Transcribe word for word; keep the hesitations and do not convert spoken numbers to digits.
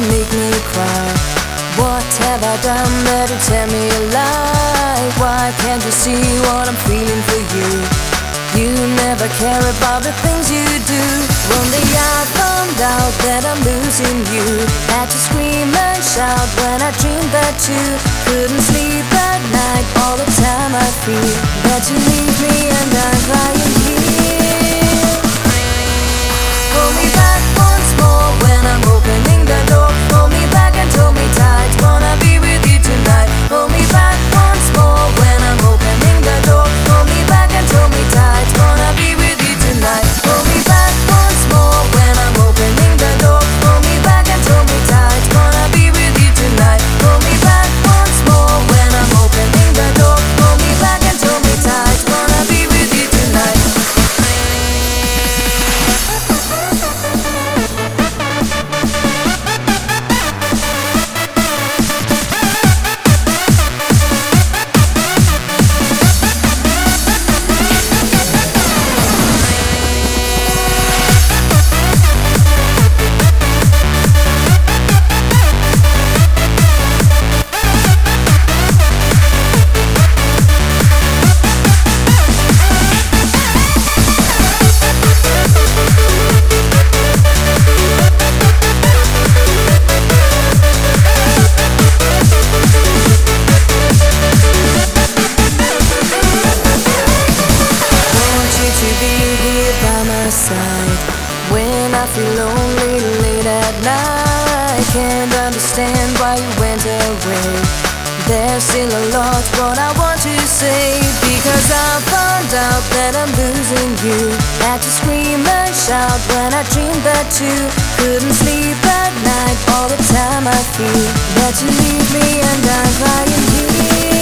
make me cry. What have I done that you tell me a lie? Why can't you see what I'm feeling for you? You never care about the things you do. One day I found out that I'm losing you. Had to scream and shout when I dreamed that you couldn't sleep at night. All the time I feel that you leave me and I'm crying here. Hold me back once more when I'm opening the door. Hold me back and hold me tight, wanna be with you tonight. Hold me back once more when I'm opening the door. Hold me back and hold me tight, wanna be with you tonight. Hold me back once more when I'm opening the door. Hold me back and hold me tight, wanna be with you tonight. Hold me back once more when I'm opening the door. Hold me back and hold me tight, wanna be with you tonight. When I feel lonely late at night, can't understand why you went away. There's still a lot what I want to say, because I found out that I'm losing you. Had to scream and shout when I dreamed that you couldn't sleep at night. All the time I feel that you leave me and I'm crying here.